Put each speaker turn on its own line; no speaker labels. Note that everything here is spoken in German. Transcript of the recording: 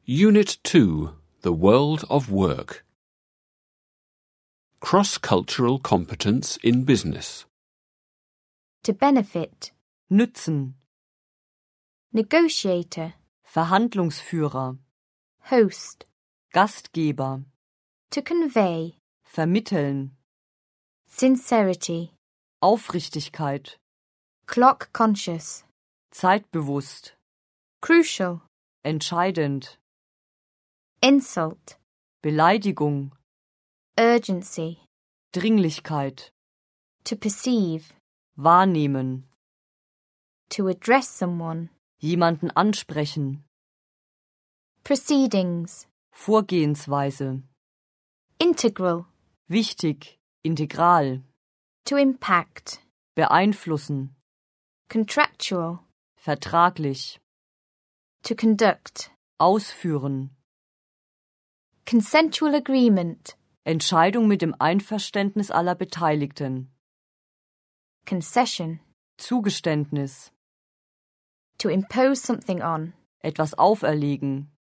Unit 2, The World of Work. Cross-cultural competence in business.
To benefit.
Nützen,
Negotiator.
Verhandlungsführer,
Host.
Gastgeber,
To convey.
vermitteln,
Sincerity.
Aufrichtigkeit,
Clock conscious.
zeitbewusst,
Crucial.
entscheidend,
Insult.
Beleidigung,
Urgency.
Dringlichkeit,
To perceive.
wahrnehmen,
To address someone.
jemanden ansprechen,
Proceedings.
Vorgehensweise,
Integral.
wichtig, integral,
To impact.
beeinflussen,
Contractual.
vertraglich,
To conduct.
ausführen,
Consensual agreement.
Entscheidung mit dem Einverständnis aller Beteiligten,
Concession.
Zugeständnis,
To impose something on.
etwas auferlegen,